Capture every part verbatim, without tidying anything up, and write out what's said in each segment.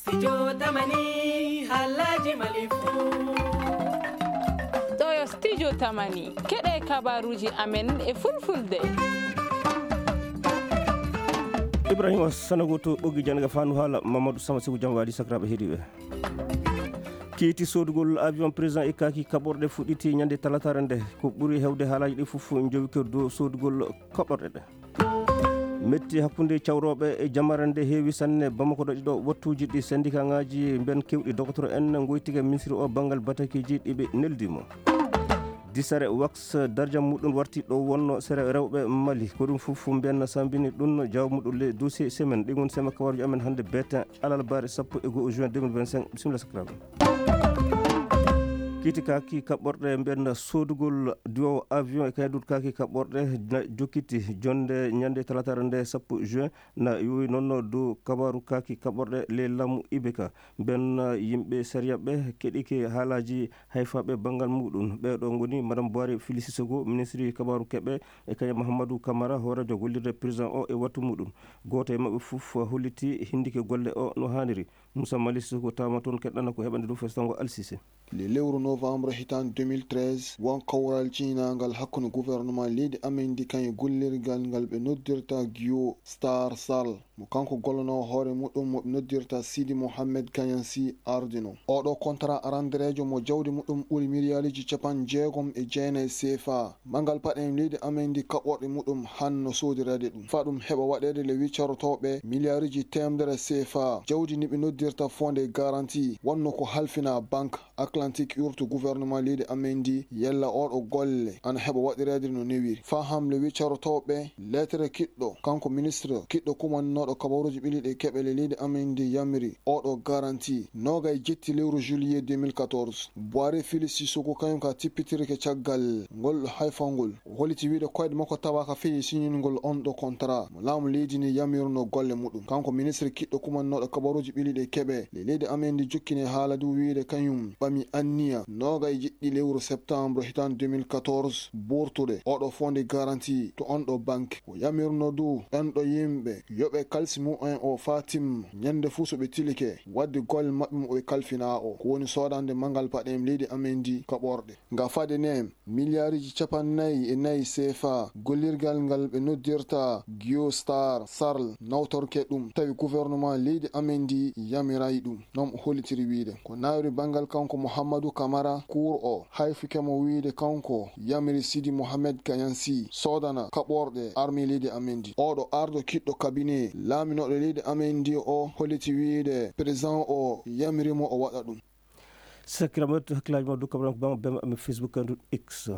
Studio Tamani Halaji Malifu Toyo Studio Tamani keɗe kabaruji amen e fulfulde. Ibrahima Sanagoto ɓoggi janga fanu haala Mamadou Sama Sigu jam waɗi sakraɓe heeɗiɓe kiiti sodugol avion président e kaki kaɓorɗe fuɗɗiti ñande talatare nde ko ɓuuri hewde haalaji ɗi fof jowi ko dow sodugol kaɓorɗe ɗe metti hakkude cawroɓe e jamare nde heewi sanne Bamako ɗo ɗiɗo wattuji ɗi syndicat ngaji ben kewɗi docteur en goytigue ministre o banggal batakiji ɗiɓe neldimo disare wax dardia muɗum warti ɗo wonno sere rewɓe Mali ko ɗum fof mbiyanna sambini ɗum jaw muɗum le dossier semaine ɗi gon sema kawaruji amen hannde betin alal bare sappo e goho juin deux mille vingt-cinq bisimilla sakraɓe kiiti kaki kaɓɓorɗe mbiyanna sodugol duwo avion e kaydude kaki kaɓɓorɗe jokkiti jonde ñande talatare nde sappo juin na yowi noon dow kabaru kaki kaɓɓorɗe le lamu ibeka ben yimɓe sériyaɓe keɗike haalaji hayfaɓe banggal muɗum ɓeɗo goni madame Boire Fili Sissoco ministre kabaru keɓe e kañum Mahamadou Camara horadio gollirde président o e wattu muɗum goto e mabɓe fof holliti hindike golle o no hanniri Moussa Mali Sissoco tawma toon keɗɗana ko heɓande dow festango Alsise le lewru novembre hitan deux mille treize won kawral cinangal hakkude gouvernement leydi amendi kañe gollirgal ngal ɓe noddirta Guio Star Sall mo kanko gollono hoore muɗum mo ɓe noddirta Sidi Mohamed Kayansi ardino oɗo contrat aranderejo mo jawdi muɗum ɓuuri miliyariji capan jeegom e jeenayi C F A mangal paɗen leydi amendi kaɓorɗe muɗum hanno sodirede ɗum fa ɗum heɓa waɗede le wiccarotoɓe miliyariji temdere C F A jawdi ni ɓe noddirta fonde garantie wonno ko halfina banque Atlantique urtu gouvernement leydi amendi yella oɗo golle ana heɓa waɗirede no newiri fa ham le wiccarotoɓe lettre kiɗɗo kanko ministre kiɗɗo kumannoɗo kabaruji ɓiliɗe keɓele leydi amendi yamiri oɗo garantie noga e jetti lewru juillet deux mille quatorze Boire Fili Sissoco kañum ka tippitirke caggal ngol hayfangol holiti wiide koyɗe makko tawaka feewi signingol on ɗo contrat mo laamu leydi ni yamirno golle muɗum kanko ministre kiɗɗo kumannoɗo kabaruji ɓiliɗe keɓe le leydi amendi jokkine haala du wiide kañum ɓami anniya noga e jiɗɗi lewru septembre hitan deux mille quatorze ɓurtude oɗo fonde garantie to on ɗo banque o yamirno du enɗo yimɓe yoɓe kalsi mum en o fatim ñande fuu so ɓe tilike wadde golle maɓɓe mo ɓe kalfina o ko woni sodande mangal paɗen leydi amendi kaɓorɗe nga fade ne miliyariji capannayyi e nayyi C F A gollirgal ngal ɓe noddirta Guio Star Sall nawtorke ɗum tawi gouvernement leydi amendi yamirayi ɗum non o hollitiri wiide ko nawri bangal kanko Mouhamadou Camara cour o hayfikemo wiide kanko yamiri Sidi Mohamed Kayansi sodana kaɓorɗe armi leydi amendi oɗo ardo kiɗɗo cabinet laaminoɗo leydi amendi o holliti wiide président o yamirimo o waɗa ɗum sakiramat hakkillaji ma dukkabran ko bama bema ami Facebook andu X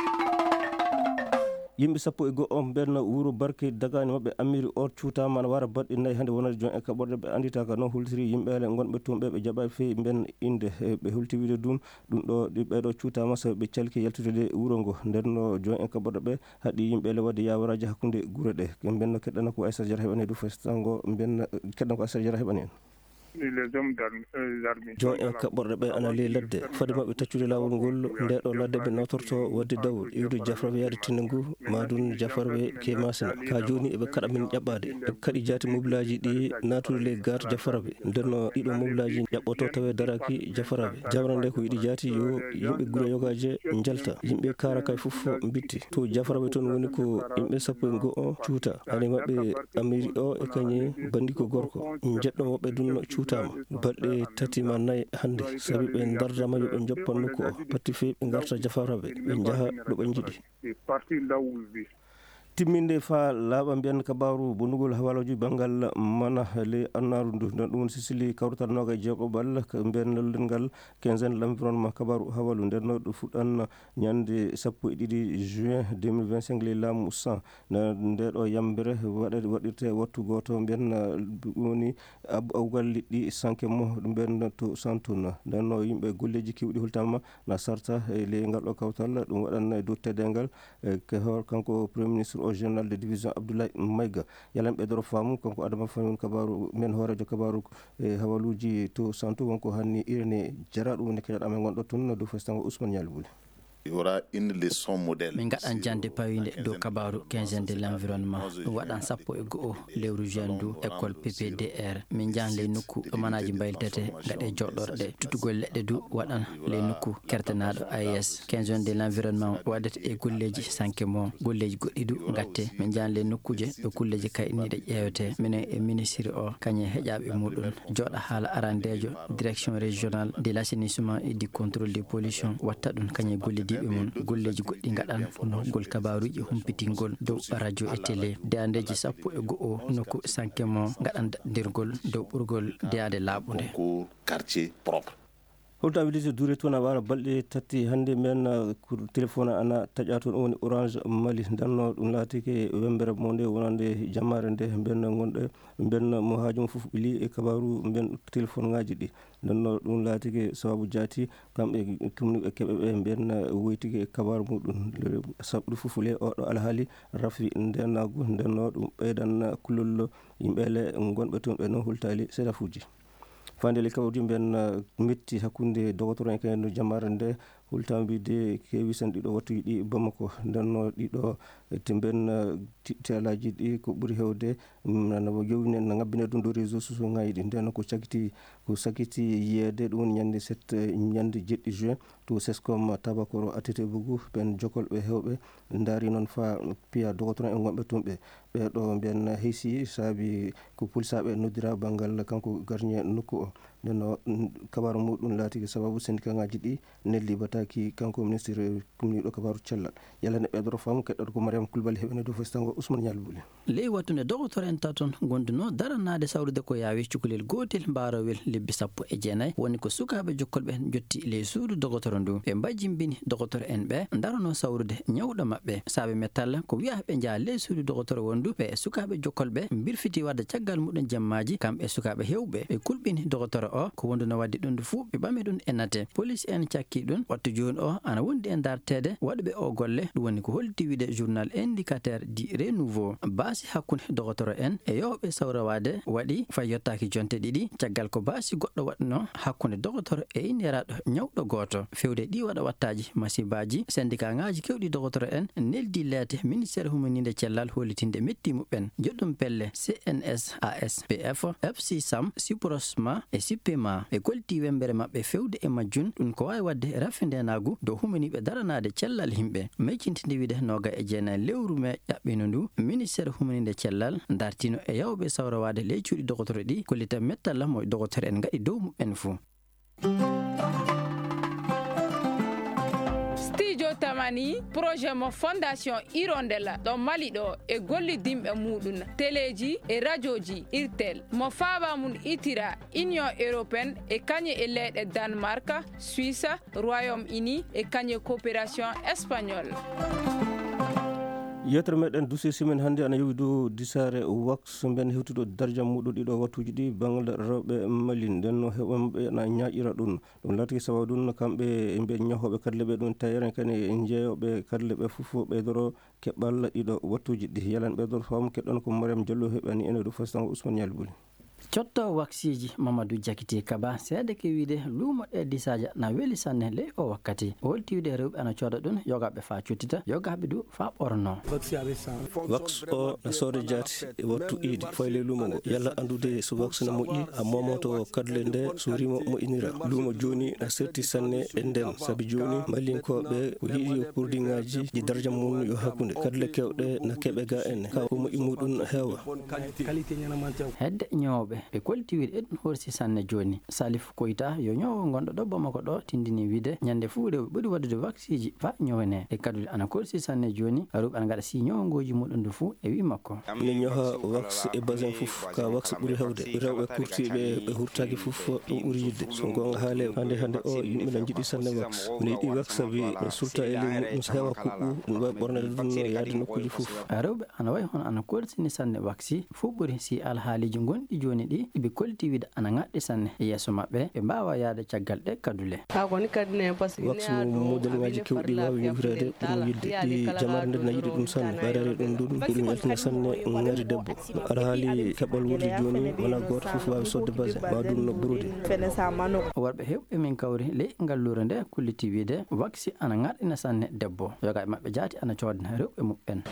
yimɓe sappo e goho ɓen wuuro barke dagani mabɓe amiri o cuutama ne wara baɗɗe nayyi hannde wonade jon e kaɓorɗe ɓe anditaka noon hultiri yimɓele gonɓe toon ɓe ɓe jaɓa fewi ben inde ɓe hulti wiide ɗum ɗum ɗo ɓeɗo cuutama so ɓe calki yaltude de wuuro ngo ndenno jon e kaɓorɗe ɓe haɗi yimɓele wadde yawaraji hakkude guure ɗe benno keɗɗana ko Aissata Diarra heɓani dow festango ben keɗɗana ko Aissata Diarra heɓani en les hommes d'armée jon en kaɓɓorɗe ɓe ana ley ladde fade mabɓe taccude lawol ngol nde ɗo ladde ɓe nawtorto wadde dawol iwde jafraɓe yaade tinna ngu madun jafarɓe ke masina ka joni eɓe kaɗa min ƴaɓɓade eɓe kaaɗi jaati mobilaji ɗi natude le gate jafaraɓe ndenno ɗiɗo mobilaji ƴaɓɓoto tawe daraki jafaraɓe jawra nde ko yiɗi jaati yo yimɓe guura yogaje jalta yimɓe kara kay foof bitti to jafaraɓe toon woni ko yimɓe sappo e goho cuuta ani mabɓe amiri o e kañi bandi ko gorko jeɗɗo mabɓe dunno cuutama balɗe tati ma nayyi hannde sabi ɓe dardama yoɓe joppan nokku o patti fewi ɓe garta jafaraɓe ɓe jaaha ɗo ɓe jiiɗi timminde fa laaɓa mbiyan kabaru bonugol hawaloji banggal mana le annaru ndu nden ɗum woni sisili kawrutal noga e jeegoɓal mbiyan nollel ngal quinzaine l' environnement kabaru hawalu ndenno ɗo fuɗɗan ñande sappo e ɗiɗi juin deux mille vingt-cinq le laamu cent nde ɗo yambere waɗede waɗirte wattu goto mbiyan woni awgal liɗɗi sanke mo mbiyan to santuna ndenno yimɓe golleji kewɗi hultama na sarta e le ngal ɗo kawtal ɗum waɗanno e dow tedengal ke hor kanko premier ministre au général de division Abdoulaye Maïga yalan ɓeɗoro faamu kanko Adama Fayon kabaru men horejo kabaru e hawaluji to santu wonko hanni irene jara ɗum woni keɗaɗa men gonɗo toon dow festango Ousmane Ñali Bouli Il y aura une leçon modèle. Min gaɗan jande pawinde dow kabaru quinzaine de l'environnement ɗum waɗan sappo e go'o lewru juin du école P P D R min jahan ley nokku manaji mbayltete gaɗe joɗɗorɗe tuttugol leɗɗe du waɗan ley nokku kertenaɗo A E S quinzaine de l'environnement waɗete e golleji sanke mo golleji goɗɗi du gatte min jahan ley nokkuje ɗo kulleji kayɗiniɗe ƴeewete minen e ministre o kañe heƴaɓe muɗum joɗa haala arandejo direction régionale de l'assainissement et du contrôle des pollutions watta ɗum kañe golle diɓe mum golleji goɗɗi gaɗan no gol kabaruji humpitingol dow radio e télé deyandeji sappo e go'o nokku sanke mo gaɗan daɗdirgol dow ɓurgol deyade laaɓude quartier propre. holta widide duure toon a wara balɗe tati hannde men téléphone ana taƴa toon woni Orange Mali danno ɗum laatike wembere mo nde wonande jammare nde mben gonɗo mben mo haaju mum fof ɓili e kabaru mben téléphone ngaji ɗi danno ɗum laatike sababu jaati kamɓe kumniɓe keɓe ɓe mben woytike kabaru muɗum saɓɗu fof le oɗo alhaali rafi ndenagu ndenno ɗum ɓeydan kullol yimɓele gonɓe toon ɓe noon hultali sédafuji fandele kawdi ben metti hakkunde dogotoro en kayno jamare nde hultambide kewi sen ɗiɗo wattuji ɗi Bamako ndenno ɗiɗo temben telaji ɗi ko ɓuuri hewde no jowni no ngabbine ɗum do réseau sociaux ngaji ɗi nden ko cakiti ko sakiti yiyede ɗum woni ñande sept ñande jeɗɗi juin to Sescom Tabakoro A T T Bougou ben jokolɓe hewɓe daari noon fa piya dogotoro en gonɓe toon ɓe ɓeɗo mbiyen heysi saabi ko polisaɓe noddira banggal kanko gardien nokku o ndenno kabaru muɗum laatiki sababu syndicat ngaji ɗi nelli bataki kanko ministre kumniɗo kabaru cellal yalla ne ɓeydoro faamu keɗɗoto ko Mariam Coulibaly heɓene dow festango Ousmane Ñalbuli ley wattude dogotoro en taton gonduno daranade sawrude ko yawi cukalel gotel mbarowel lebbi sappo e jeenayyi woni ko sukaɓe jokkolɓe jotti ley suudu dogotoro ndu ɓe mbajjimbini dogotoro en ɓe darano sawrude ñawɗo mabɓe saabe mettalla ko wiya ɓe jaa ley suudu dogotoro wondu ɓe sukaɓe jokkolɓe birfiti wadde caggal muɗum jammaji kamɓe sukaɓe hewɓe ɓe kulɓini dogotoro o ko wondu no waddi ɗum ndu fuu ɓe ɓami ɗum ennate police en cakki ɗum wattu joni o ana wondi e dartede waɗuɓe o golle ɗum woni ko holti wiide journal indicateur di renouveau baasi hakkude dogotoro en e yewɓe sawrawade waɗi fay yettaki jonte ɗiɗi caggal ko baasi goɗɗo waɗno hakkude dogotoro e inniraɗo ñawɗo goto fewde ɗi waɗa wattaji masibaji syndicat ngaji kewɗi dogotoro en neldi leete ministére humanide cellal hollitinde metti muɓɓen joɗɗum pelle C N S A S P F F C SAM Siprosma e Sipema ɓe golti wembere mabɓe fewde e majjun ɗum ko wawi wadde raffindenagu dow humaniɓe daranade cellal himɓe meccintinde wiide noga e jeenayyi lewru me ƴaɓɓino ndu ministére humanide cellal dartino e yawɓe sawrawade ley cuuɗi dogotoro ɗi kollita mettalla mo dogotoro en gaɗi dow muɓɓen fuu studio tamani projet mo fondation Hirondella ɗo Mali ɗo e gollidimɓe muɗum téléji e radio ji irtel mo faaba mum itira union européenne e kañe e leyɗe Danemark Suisse Royaume Uni e kañe coopération espagnole yetere meɗen dossier simen hannde ana yowi dow disare wax ben hewtuɗo dardia muɗum ɗiɗo wattuji ɗi bangal rewɓe Mali nden heɓɓe ana ñaƴira ɗum ɗum laatiki sababu ɗum kamɓe ɓe ñahoɓe kadle ɓe ɗum tawere kane jeeyoɓe kadle ɓe fof ɓeydoro keɓɓal ɗiɗo wattuji ɗi yalan ɓeydoro faamu keɗɗon ko Mariam Diallo heɓani ene ɗo fastango Ousmane Ñalbuli cotto waksiji Mamadou Diakité Kaba seede ke wiide luumo ɗe disaja na weeli sanne ley o wakkati o holti wiide rewɓe ana cooda ɗum yogaɓe fa cuttita yogaɓe du fa ɓorno wax o no soode jaati e wattu iidi fayle luumo ngo yalla andude so wax no moƴƴi a momoto kadle nde so rimo moƴƴinira luumo joni na serti sanne e nden saabi joni malinkoɓe ko yiiɗi kurdi ngaji ɗi dardia mum yo hakkude kadle kewɗe na keɓe ga enne ka ko moƴƴi muɗum heewa hedde ñawɓe ɓe kolti wiide e ɗum horsi sanne joni Salif Koyta yo ñowo gonɗo ɗo Bamako ɗo tindini wiide ñande fuu rewɓe ɓuri waddude vacciji fa ñowene e kadude ana korsi sanne joni rewɓe ana gaɗa si ñowogoji muɗum ndu fuu e wi makko ne ñoha wax e basin fof ka wax ɓuuri hewde rewɓe kurtiɓe ɓe hurtaki fof ɗum ɓuuri yidde so gonga haale hande hande o yimɓe ne jiiɗi sanne wax ne yiiɗi wax saabi no sulta e ley muɗum so heewa kuɓɓu ɗum wawi ɓornade ɗum no yaade nokkuji fof rewɓe ana wayi hono ana korsini sanne waxi fuu ɓuuri si alhaaliji gonɗi joni woni ɗi ɓe kolti wiide ana ŋaɗɗi sanne e yeeso maɓɓe ɓe mbawa yaade caggal ɗe kadule waktu model ngaji kewɗi wawi yufirede ɗum yidde ɗi jamare nde na yiɗi ɗum sanne ɓaydare ɗum ɗum ɗum yaltina sanne ngari debbo aɗa haali keɓal wurdi joni wona goto foof wawi sodde base ma ɗum no ɓurude worɓe hewɓe min kawri ley ngallure nde kulliti wiide waksi ana ŋaɗɗina sanne debbo yoga e maɓɓe jaati ana coodna rewɓe muɓɓen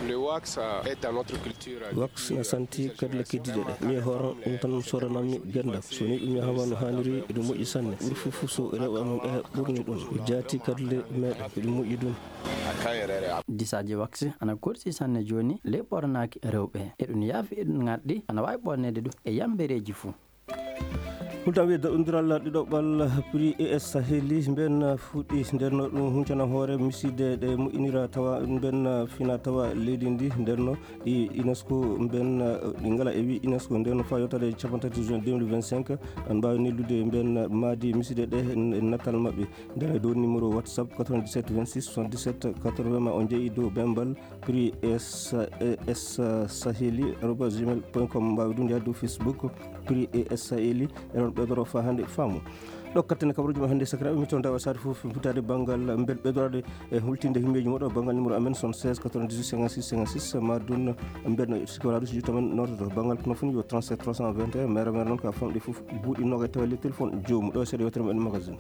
wax na santi kadi la keddiɗe ɗe mi horan ɗum tan soranammi genda so ni ɗum yahama no hanniri eɗum moƴƴi sanne ɓuuri fof fof so rewɓe am ɓe ɓurni ɗum jaati kadi le meɗe eɗum moƴƴi ɗum disaji waksi ana korsi sanne joni ley ɓornaki rewɓe eɗum yaafi eɗum ŋaɗɗi ana wawi ɓornede ɗum e yambereji fou hulta wiye daɗodiral ɗiɗoɓal prix E S Saheli mben fuɗɗi ndenno ɗum huncana hoore miside ɗe moƴƴinira tawa mben fina tawa leydi ndi ndenno ɗi UNESCO mben ɗi ngala e wi UNESCO ndenno fa yottade capantati juin deux mille vingt-cinq an mbawi nellude mben maadi miside ɗe e nattal mabɓe nden e dow numéro WhatsApp quatre-vingt-dix-sept vingt-six soixante-dix-sept quatre-vingts ma on jeeyi dow bembal prix E S Saheli arobas gmail point com mbawi ɗum yaade dow Facebook prix E S Saheli enon ɓeydoro fa hande faamu ɗo kattene kabaruji ma hannde sakiraɓe mi toon dawa sade fof futade banggal bel ɓeydorade e hultinde himɓeji moɗo banggal numéro amen soixante-seize quatre-vingt-dix-huit cinquante-six cinquante-six ma dun mben siki wala ɗo so jutto men nototo banggal kono foni yo trente-sept trois cent vingt et un maire mere noon ka famɗi fof buuɗi noga e tawale téléphone jomum ɗo seeɗa yewtere meɗen magazine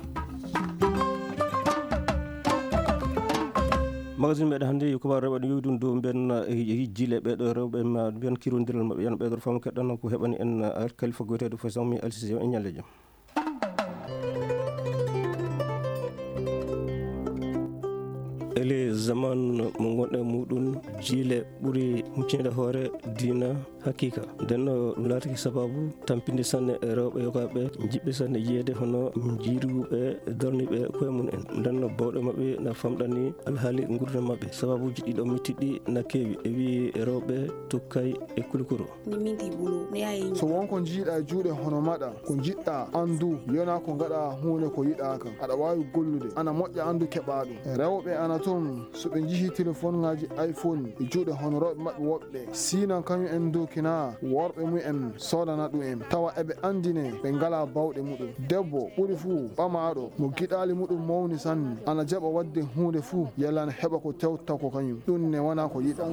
magazine meɗen hannde yo kabaru rewɓe ɗo yowi ɗum dow mben jile ɓeɗo rewɓe ma mbiyan kirodiral maɓɓe yana ɓeydoro faamu keɗɗanno ko heɓani en kalifa goyteɗo fo sammi alsisi e ñalle jaam ele zaman mo gonɗe muɗum jiile ɓuuri huccinede hoore diina hakkika ndenno ɗum laatiki sababu tampinde sanne rewɓe yogaɓe jiɓɓe sanne yiyede hono jiiruɓe darniɓe koye mum en ndenno bawɗe mabɓe na famɗani alhaali gurdam mabɓe sababuji ɗiɗo mittiɗɗi na keewi e wi rewɓe tukkay e kulikoro so wonko jiiɗa e juuɗe hono maɗa ko jiɗɗa andu yona ko gaɗa hunde ko yiɗaka aɗa wawi gollude ana moƴƴa andu keɓa ɗum rewɓe ana toon so ɓe jihi téléphone ngaji iphone e juuɗe hono rewɓe mabɓe woɓɓe sinan kañum en dow kina worɓe mumen sodana ɗum en tawa eɓe andine ɓe ngala bawɗe muɗum debbo ɓuuri fuu ɓamaɗo mo giɗali muɗum mawni sanne ana jaɓa wadde hunde fuu yallana heɓa ko tewta ko kañum ɗum ne wona ko yiɗa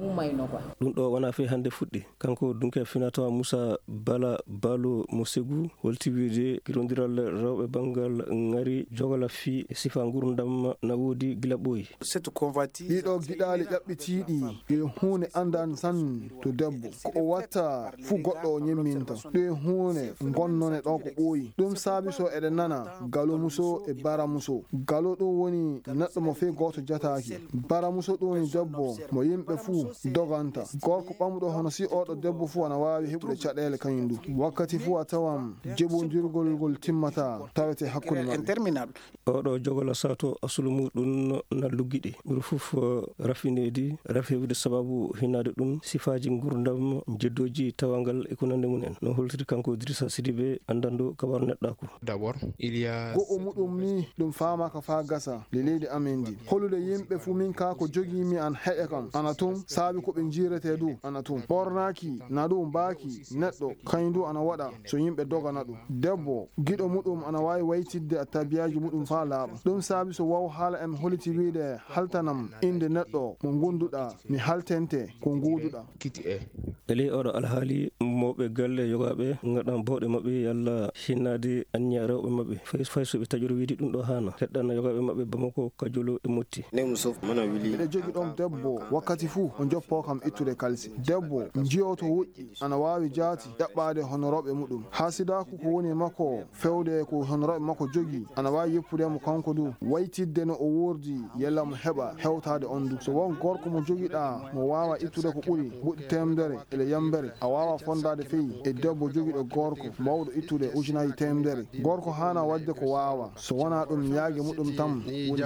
ɗum ɗo wona fe hande fuɗɗi kanko dunke fina tawa Moussa Bala Balo mo Ségou holti wiide kirodiral rewɓe banggal ngari jogala fi e sifa gurdam na woodi gila ɓooyi ɗiɗo giɗali ƴaɓɓitiɗi e hunde andan sanne to debbo ko o watta fuu goɗɗo o ñemminta ɗe hunde gonnone ɗo ko ɓooyi ɗum saabi so eɗen nana galo muso e bara muso galo ɗum woni neɗɗo mo fe goto jataki bara muso ɗum woni debbo mo yimɓe fuu doganta gorko ɓamɗo hono si oɗo debbo fuu ana wawi heɓude caɗele kañum du wakkati fuu a tawan jeɓodirgol ngol timmata tawete hakkude maɓɓe oɗo jogola sato asulu muɗum na luggiɗi ɓuri fof rafinedi rafewude sababu hinade ɗum sifaji gurdam jeddoji tawangal e ko nande mum en no holtiri kanko Idrissa Sidibé andanɗo kabaru neɗɗako d'abord il y a go'o muɗum ni ɗum famaka fa gasa le leydi amen di holude yimɓe fuu min ka ko jogimi an heƴe kam ana tun saabi koɓe jirete du ana tun ɓornaki na ɗum baaki neɗɗo kañum du ana waɗa so yimɓe dogana ɗum debbo giɗo muɗum ana wawi waytidde a tabiyaji muɗum fa laaɓa ɗum saabi so waw haala em holiti wiide haltanam inde neɗɗo mo gonduɗa mi haltente ko nguuduɗa ele oɗo alhaali mawɓe galle yogaɓe gaɗan bawɗe mabɓe yalla hinnade anniya rewɓe mabɓe fay fay soɓe taƴori wiidi ɗum ɗo hana heɗɗanno yogaɓe mabɓe bamako kajolo e motti eɗe jogi ɗon debbo wakkati fuu o joppo kam ittude kalsi debbo jiyo to woƴƴi ana wawi jaati ƴaɓɓade hono rewɓe muɗum ha sidaku ko woni makko fewde ko hono rewɓe makko jogi ana wawi yeppudemo kanko du waytidde no o wordi yalla mo heɓa hewtade on du so won gorko mo joguiɗa mo wawa ittude ko ɓuuri ɓuɗɗi temedere ele yambere a wawa fondade feyi e debbo joguiɗo gorko mawɗo ittude ujunaji temedere gorko hana wadde ko wawa so wona ɗum yaage muɗum tam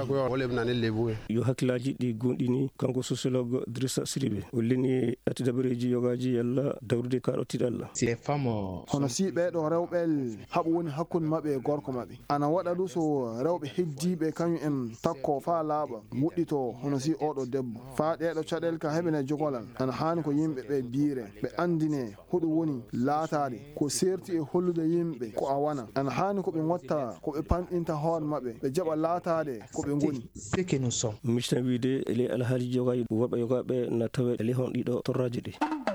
yo hakkillaji ɗi gonɗini kanko sociologue Idrissa Sidibé o leni atti dabareji yogaji yalla dawrude kaɗo tiɗalla hono si ɓeɗo rewɓel haɓo woni hakkude mabɓe e gorko mabɓe ana waɗa ɗu so rewɓe heddiɓe kañum en takko fa laaɓa fuɗɗito hono si oɗo debbo fa ɗeɗo caɗele ka heɓene jogolal ana hani ko yimɓe ɓe biire ɓe andine hoɗum woni laataɗe ko serti e hollude yimɓe ko a wana ana hani ko ɓe gotta ko ɓe panɗinta hoore maɓɓe ɓe jaɓa laataɗe ko ɓe goni mistan wiide ele alhaali jogaji woɓɓe yogaɓe na tawe ele hon ɗiɗo torraji ɗi